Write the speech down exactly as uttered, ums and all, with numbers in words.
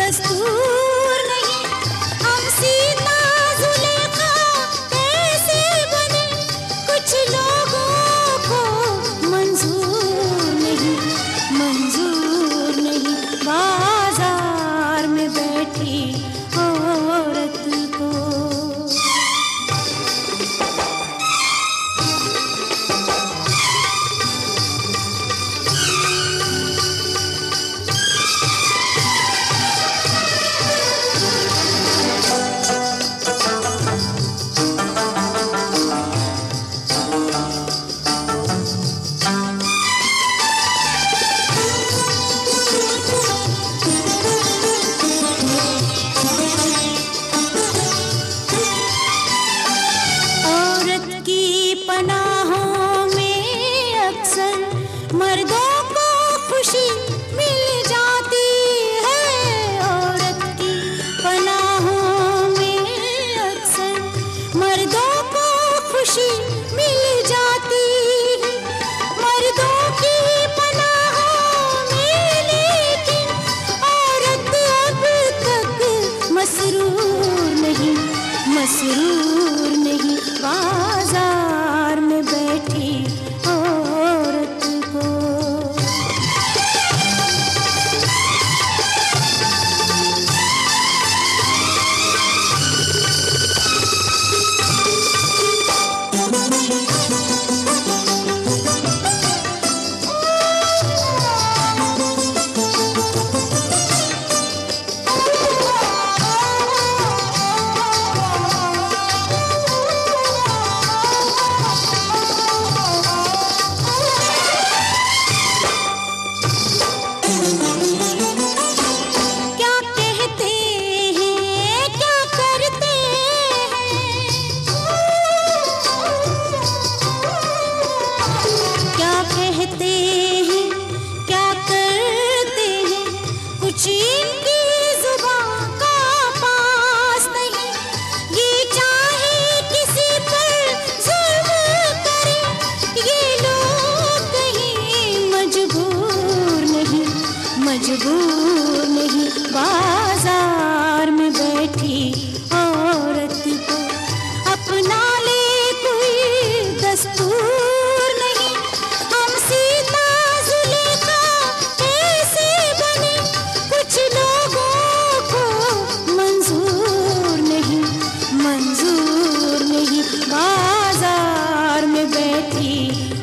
दस्तूर नहीं। हम सीता जुलेखा कैसे बने, कुछ लोगों को मंजूर नहीं, मंजूर नहीं। बाजार में बैठी औरत को पनाहों में अक्सर मर्दों को खुशी मिल जाती है। औरत की पनाहों में अक्सर मर्दों को खुशी मिल जाती है। मर्दों की पनाहों में लेकिन औरत अब तक मसरूर नहीं, मसरूर नहीं। बाजार में बैठी औरत को कहते हैं, क्या करते हैं, कुछ इनकी जुबान का पास नहीं। ये चाहे किसी पर जुल्म करें, ये लोग कहीं मजबूर नहीं, मजबूर नहीं। बाजार में बैठी औरत को अपना ले कोई दस्तूर बाजार में बैठी